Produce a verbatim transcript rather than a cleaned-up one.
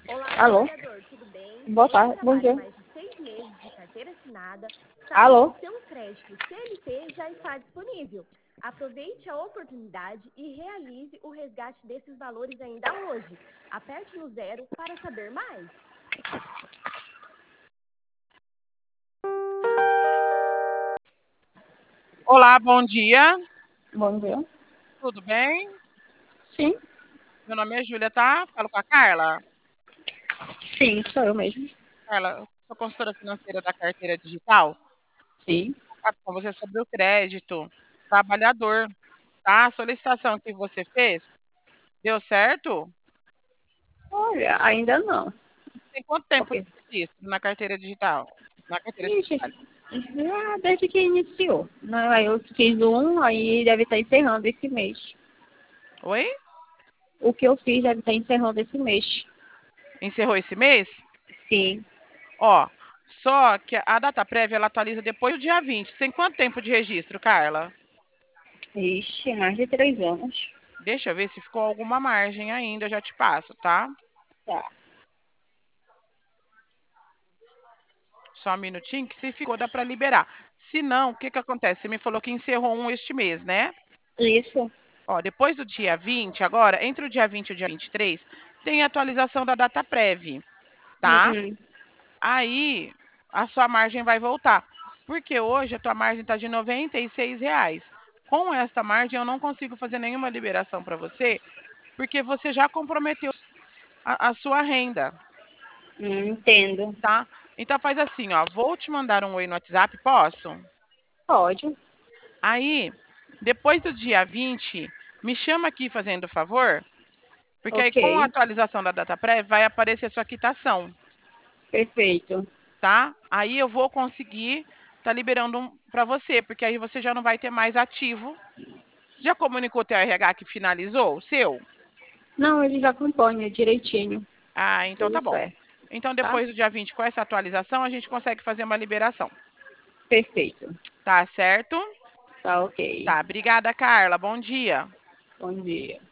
Olá, Alô? trabalhador, tudo bem? Boa Você tarde, bom trabalha dia. mais de seis meses de carteira assinada, saiba que Alô? seu crédito C L T já está disponível. Aproveite a oportunidade e realize o resgate desses valores ainda hoje. Aperte no zero para saber mais. Olá, bom dia. Bom dia. Tudo bem? Sim, Meu nome é Júlia, tá? Falo com a Carla. sim, sou eu mesmo. Carla, sou consultora financeira da carteira digital. Sim. Ah, com você sobre o crédito trabalhador, tá? A solicitação que você fez deu certo? Olha, ainda não. Tem quanto tempo de Ok. registro na carteira digital? Na carteira Ixi, digital. já desde que iniciou. Não, aí eu fiz um, aí deve estar encerrando esse mês. Oi? O que eu fiz deve estar encerrando esse mês. Encerrou esse mês? Sim. Ó, só que a data prévia ela atualiza depois do dia vinte. Tem quanto tempo de registro, Carla? Ixi, mais de três anos. Deixa eu ver se ficou alguma margem ainda, eu já te passo, tá? Tá. Só um minutinho, que se ficou, dá para liberar. Se não, o que que acontece? Você me falou que encerrou um este mês, né? Isso. Ó, depois do dia vinte, agora, entre o dia vinte e o dia vinte e três, tem a atualização da data prévia, tá? Uhum. Aí, a sua margem vai voltar. Porque hoje a tua margem está de noventa e seis reais. Com esta margem, eu não consigo fazer nenhuma liberação para você, porque você já comprometeu a, a sua renda, Hum, entendo. tá? Então faz assim, ó, vou te mandar um oi no WhatsApp, posso? Pode. Aí, depois do dia vinte, me chama aqui fazendo favor, porque aí Ok. com a atualização da data prévia vai aparecer a sua quitação, Perfeito. tá? Aí eu vou conseguir tá liberando um para você, porque aí você já não vai ter mais ativo. Já comunicou o teu R H que finalizou o seu? Não, ele já acompanha direitinho. Ah, então tá Tudo bom. certo. Então Tá? depois do dia vinte, com essa atualização, a gente consegue fazer uma liberação. Perfeito. Tá certo? Tá ok. Tá, obrigada, Carla. Bom dia. Bom dia.